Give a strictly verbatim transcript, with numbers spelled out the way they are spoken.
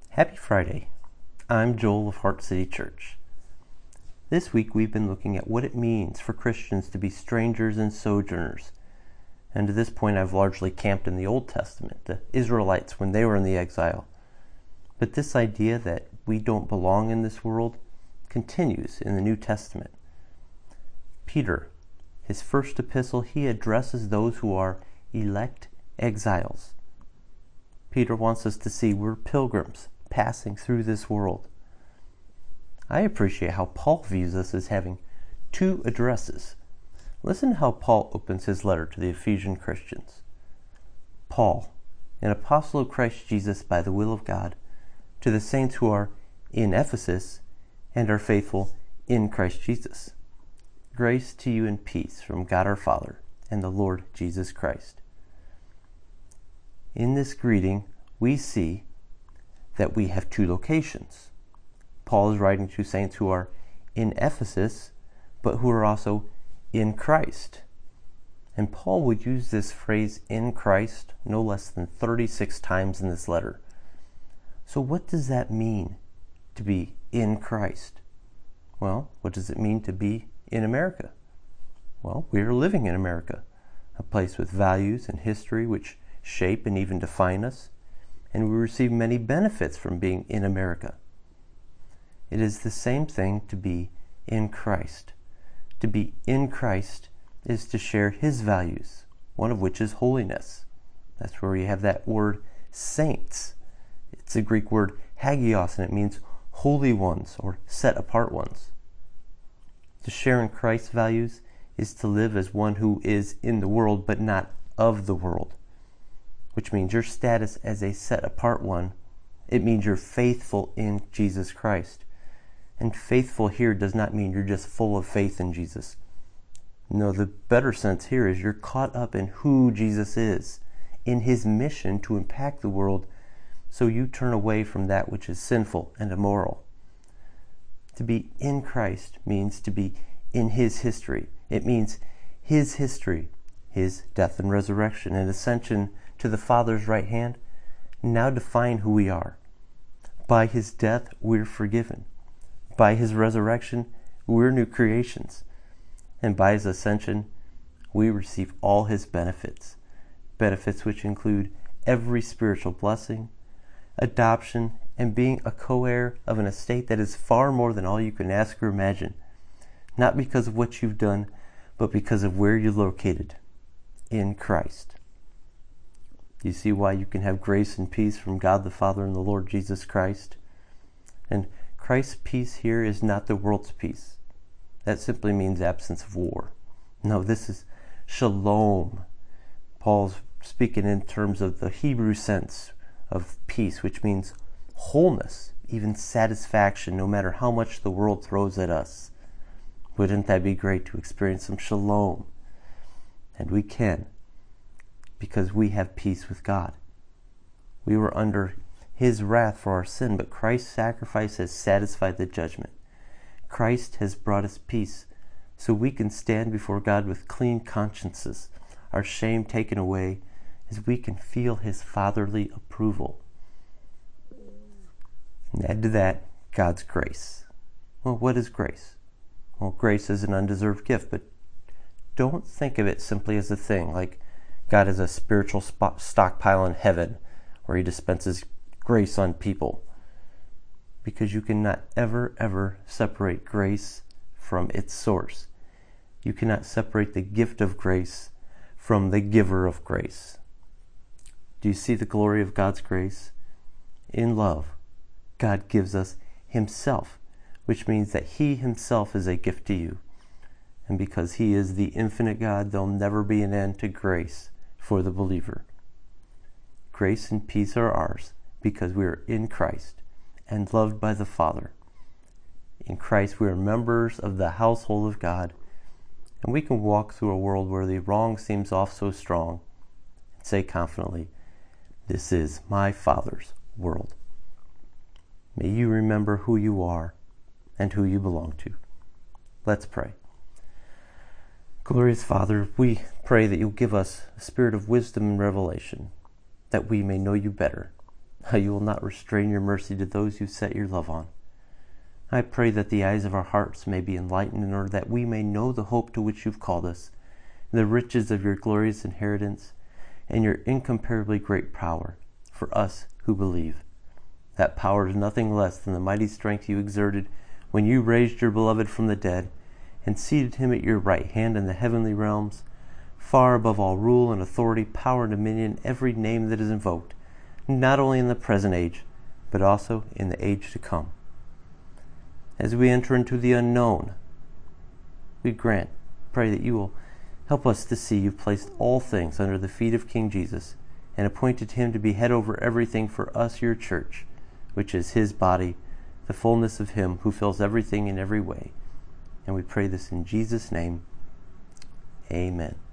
Happy Friday. I'm Joel of Heart City Church. This week we've been looking at what it means for Christians to be strangers and sojourners. And to this point I've largely camped in the Old Testament, the Israelites when they were in the exile. But this idea that we don't belong in this world continues in the New Testament. Peter, his first epistle, he addresses those who are elect exiles. Peter wants us to see we're pilgrims passing through this world. I appreciate how Paul views us as having two addresses. Listen to how Paul opens his letter to the Ephesian Christians. Paul, an apostle of Christ Jesus by the will of God, to the saints who are in Ephesus and are faithful in Christ Jesus. Grace to you and peace from God our Father and the Lord Jesus Christ. In this greeting, we see that we have two locations. Paul is writing to saints who are in Ephesus, but who are also in Christ. And Paul would use this phrase, in Christ, no less than thirty-six times in this letter. So what does that mean, to be in Christ? Well, what does it mean to be in America? Well, we are living in America, a place with values and history which shape and even define us, and we receive many benefits from being in America. It is the same thing to be in Christ. To be in Christ is to share His values, one of which is holiness. That's where you have that word saints. It's a Greek word hagios, and it means holy ones or set apart ones. To share in Christ's values is to live as one who is in the world but not of the world, which means your status as a set apart one. It means you're faithful in Jesus Christ. And faithful here does not mean you're just full of faith in Jesus. No, the better sense here is you're caught up in who Jesus is, in His mission to impact the world, so you turn away from that which is sinful and immoral. To be in Christ means to be in His history. It means His history, His death and resurrection and ascension to the Father's right hand, now define who we are. By His death, we're forgiven. By His resurrection, we're new creations. And by His ascension, we receive all His benefits. Benefits which include every spiritual blessing, adoption, and being a co-heir of an estate that is far more than all you can ask or imagine. Not because of what you've done, but because of where you're located, in Christ. You see why you can have grace and peace from God the Father and the Lord Jesus Christ? And Christ's peace here is not the world's peace. That simply means absence of war. No, this is shalom. Paul's speaking in terms of the Hebrew sense of peace, which means wholeness, even satisfaction, no matter how much the world throws at us. Wouldn't that be great to experience some shalom? And we can, because we have peace with God. We were under His wrath for our sin, but Christ's sacrifice has satisfied the judgment. Christ has brought us peace, so we can stand before God with clean consciences, our shame taken away, as we can feel His fatherly approval. And add to that, God's grace. Well, what is grace? Well, grace is an undeserved gift, but don't think of it simply as a thing, like God is a spiritual stockpile in heaven, where He dispenses grace on people. Because you cannot ever, ever separate grace from its source. You cannot separate the gift of grace from the giver of grace. Do you see the glory of God's grace? In love, God gives us Himself, which means that He Himself is a gift to you. And because He is the infinite God, there'll never be an end to grace for the believer. Grace and peace are ours because we are in Christ and loved by the Father. In Christ we are members of the household of God, and we can walk through a world where the wrong seems off so strong and say confidently, "This is my Father's world." May you remember who you are and who you belong to. Let's pray. Glorious Father, we pray that you'll give us a spirit of wisdom and revelation, that we may know you better. how you will not restrain your mercy to those you set your love on. I pray that the eyes of our hearts may be enlightened in order that we may know the hope to which you've called us, the riches of your glorious inheritance, and your incomparably great power for us who believe. That power is nothing less than the mighty strength you exerted when you raised your beloved from the dead and seated him at your right hand in the heavenly realms, far above all rule and authority, power and dominion, every name that is invoked, not only in the present age, but also in the age to come. As we enter into the unknown, we grant, pray that you will help us to see you've placed all things under the feet of King Jesus and appointed him to be head over everything for us, your church, which is his body, the fullness of him who fills everything in every way. And we pray this in Jesus' name. Amen.